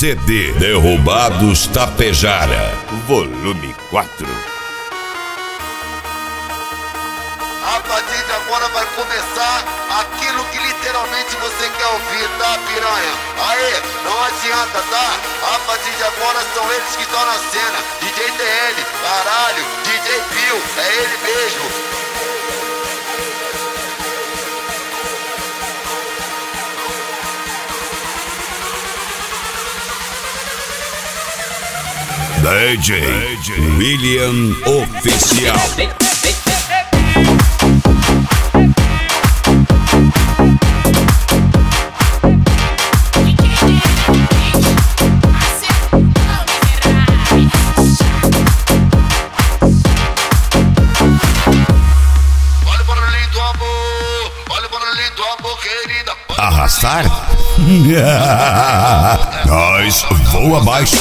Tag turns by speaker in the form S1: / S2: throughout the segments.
S1: CD Derrubados Tapejara, volume 4.
S2: A partir de agora vai começar aquilo que literalmente você quer ouvir, tá, piranha? Aê, não adianta, tá? A partir de agora são eles que estão na cena. DJ DN, caralho, DJ Bill, é ele mesmo.
S1: DJ William Oficial. Arrastar? Nós voa abaixo.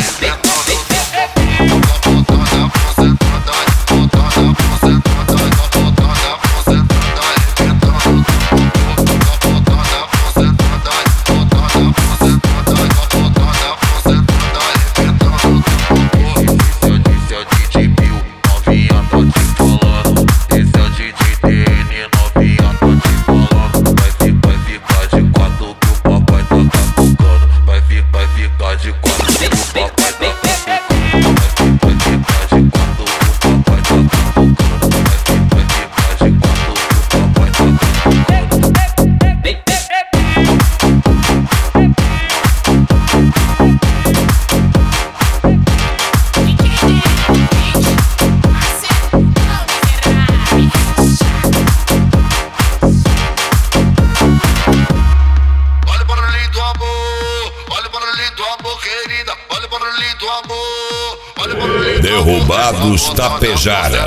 S1: Derrubados Tapejara.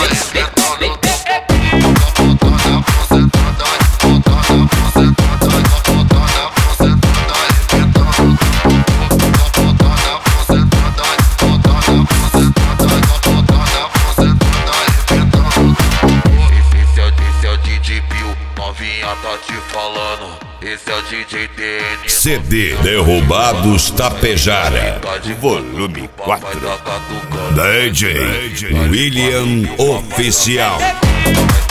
S2: Esse é o DJ Bill, novinha tá te falando. Esse é o DJ DN.
S1: CD Derrubados Tapejara, volume 4. DJ William Oficial.